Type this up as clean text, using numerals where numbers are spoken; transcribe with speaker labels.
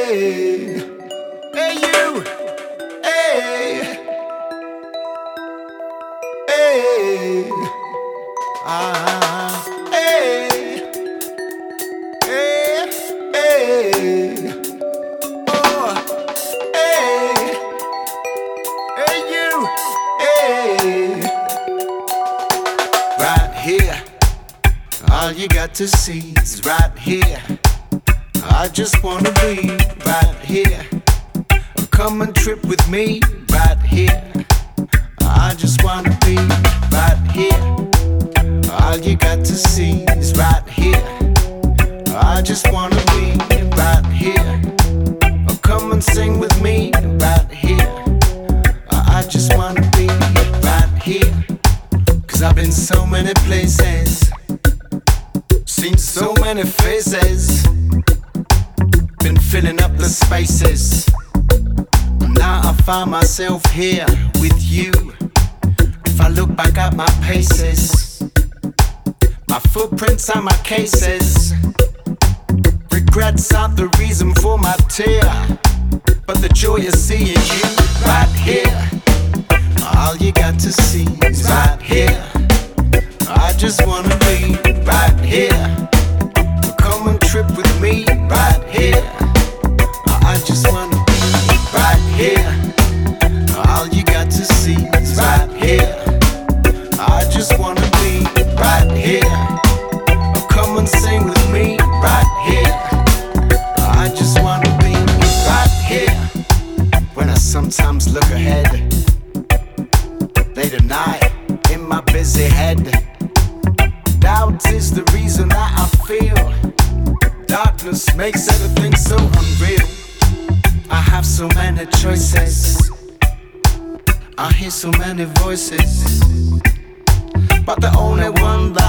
Speaker 1: Hey, hey you, hey, hey, hey, hey, hey, oh, hey, hey you, hey. Right here, all you got to see is right here. I just wanna be right here. Come and trip with me right here. I just wanna be right here. All you got to see is right here. I just wanna be right here. Come and sing with me right here. I just wanna be right here. 'Cause I've been so many places, seen so many faces, been filling up the spaces. Now I find myself here with you. If I look back at my paces, my footprints are my cases. Regrets aren't the reason for my tear, but the joy of seeing you right here. All you got to see is right here. I just wanna be right here. Come and trip with me right here. I just wanna be right here. All you got to see is right here. I just wanna be right here. Come and sing with me right here. I just wanna be right here. When I sometimes look ahead, late at night in my busy head, doubt is the reason that I feel. Darkness makes everything so unreal. I have so many choices, I hear so many voices, but the only one that